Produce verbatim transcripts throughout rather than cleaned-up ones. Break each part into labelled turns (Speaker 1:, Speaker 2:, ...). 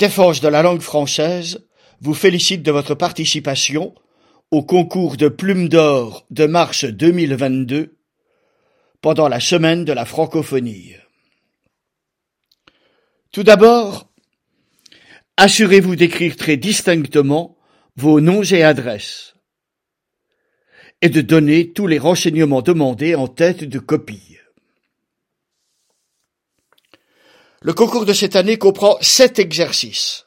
Speaker 1: Défense de la langue française vous félicite de votre participation au concours de Plume d'Or de mars deux mille vingt-deux pendant la semaine de la francophonie. Tout d'abord, assurez-vous d'écrire très distinctement vos noms et adresses et de donner tous les renseignements demandés en tête de copie. Le concours de cette année comprend sept exercices.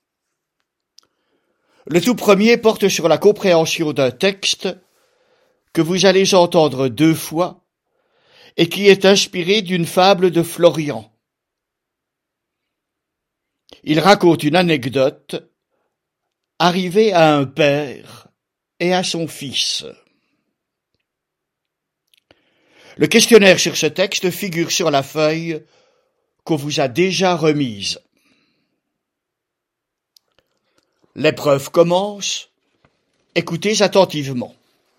Speaker 1: Le tout premier porte sur la compréhension d'un texte que vous allez entendre deux fois et qui est inspiré d'une fable de Florian. Il raconte une anecdote arrivée à un père et à son fils. Le questionnaire sur ce texte figure sur la feuille qu'on vous a déjà remise. L'épreuve commence. Écoutez attentivement.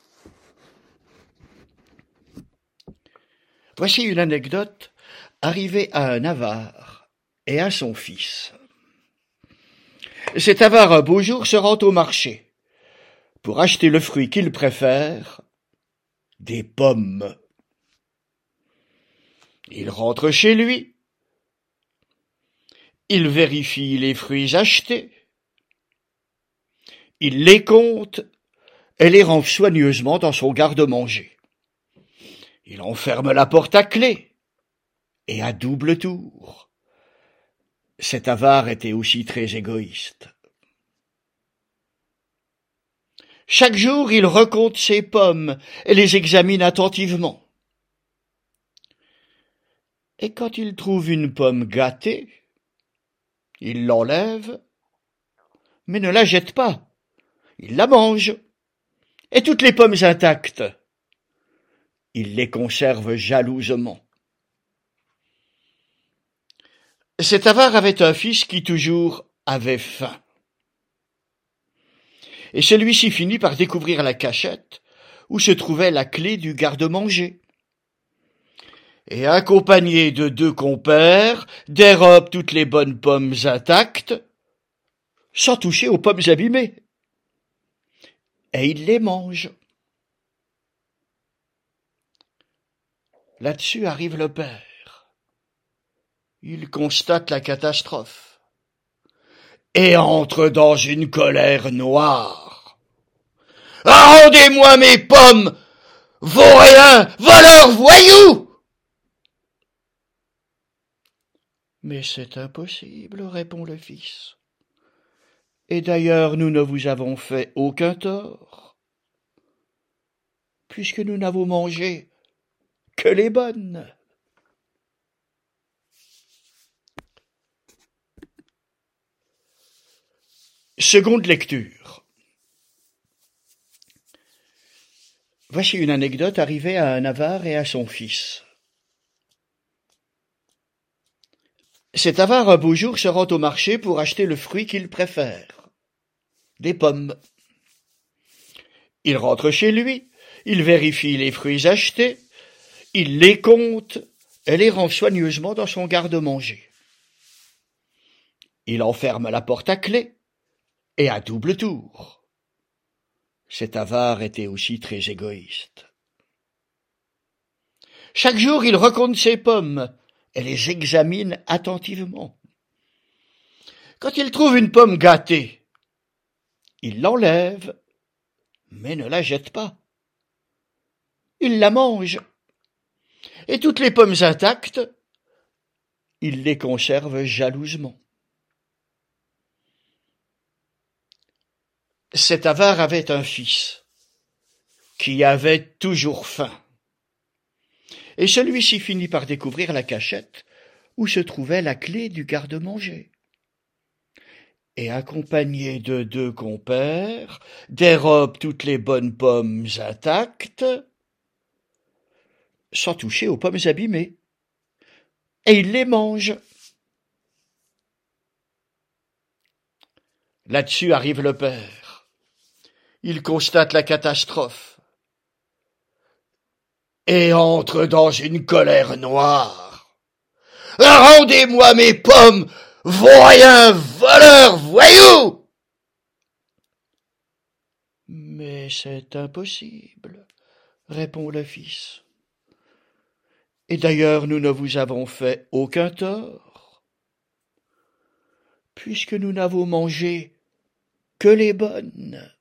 Speaker 1: Voici une anecdote arrivée à un avare et à son fils. Cet avare, un beau jour, se rend au marché pour acheter le fruit qu'il préfère, des pommes. Il rentre chez lui. Il vérifie les fruits achetés. Il les compte et les range soigneusement dans son garde-manger. Il enferme la porte à clé et à double tour. Cet avare était aussi très égoïste. Chaque jour, il recompte ses pommes et les examine attentivement. Et quand il trouve une pomme gâtée, il l'enlève, mais ne la jette pas. Il la mange. Et toutes les pommes intactes, il les conserve jalousement. Cet avare avait un fils qui toujours avait faim. Et celui-ci finit par découvrir la cachette où se trouvait la clé du garde-manger. Et accompagné de deux compères, dérobe toutes les bonnes pommes intactes, sans toucher aux pommes abîmées. Et il les mange. Là-dessus arrive le père. Il constate la catastrophe et entre dans une colère noire. « Rendez-moi mes pommes, vaurien, voleur, voyou !» « Mais c'est impossible, répond le fils. Et d'ailleurs, nous ne vous avons fait aucun tort, puisque nous n'avons mangé que les bonnes. » Seconde lecture. Voici une anecdote arrivée à un avare et à son fils. Cet avare, un beau jour, se rend au marché pour acheter le fruit qu'il préfère, des pommes. Il rentre chez lui, il vérifie les fruits achetés, il les compte et les range soigneusement dans son garde-manger. Il enferme la porte à clé et à double tour. Cet avare était aussi très égoïste. Chaque jour, il recompte ses pommes et les examine attentivement. Quand il trouve une pomme gâtée, il l'enlève, mais ne la jette pas. Il la mange. Et toutes les pommes intactes, il les conserve jalousement. Cet avare avait un fils qui avait toujours faim. Et celui-ci finit par découvrir la cachette où se trouvait la clé du garde-manger. Et accompagné de deux compères, dérobe toutes les bonnes pommes intactes, sans toucher aux pommes abîmées. Et il les mange. Là-dessus arrive le père. Il constate la catastrophe et entre dans une colère noire. « Rendez-moi mes pommes, Voyons, voleur, voyou! Mais c'est impossible, répond le fils. Et d'ailleurs nous ne vous avons fait aucun tort, puisque nous n'avons mangé que les bonnes.